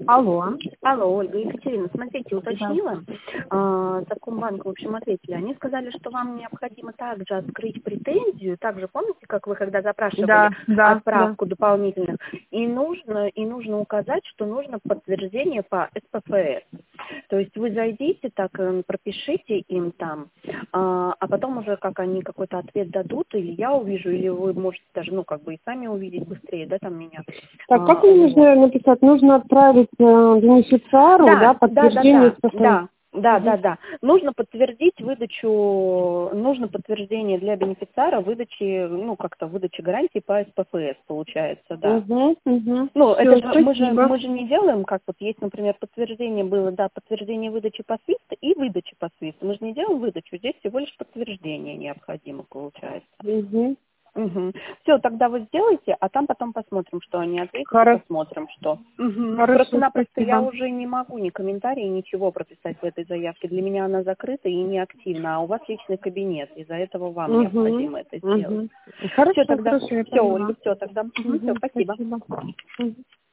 Алло. Алло, Ольга, Екатерина, смотрите, Да. уточнила, Совкомбанк, в общем, ответили. Они сказали, что вам необходимо также открыть претензию, также помните, как вы когда запрашивали Да. отправку дополнительных, и нужно указать, что нужно подтверждение по СПФС. То есть вы зайдите, так пропишите им там, а потом уже как они какой-то ответ дадут, или я увижу, или вы можете даже, и сами увидеть быстрее, да, там меня. Так, как мне нужно написать? Нужно отправить бенефициару, подтверждение СПФ. Да. Нужно подтвердить нужно подтверждение для бенефициара выдачи, выдачи гарантии по СПФС, получается, да. Это же мы же не делаем, как вот есть, например, подтверждение было, подтверждение выдачи по свифту и выдачи по свифту. Мы же не делаем выдачу, здесь всего лишь подтверждение необходимо, получается. Все, тогда вы сделайте, а там потом посмотрим, что они ответят, посмотрим, что. Просто-напросто я уже не могу ни комментарии, ничего прописать в этой заявке. Для меня она закрыта и неактивна, а у вас личный кабинет, из-за этого вам необходимо это сделать. Хорошо, Все, тогда, я все, поняла. Ольга, все, тогда, все, спасибо.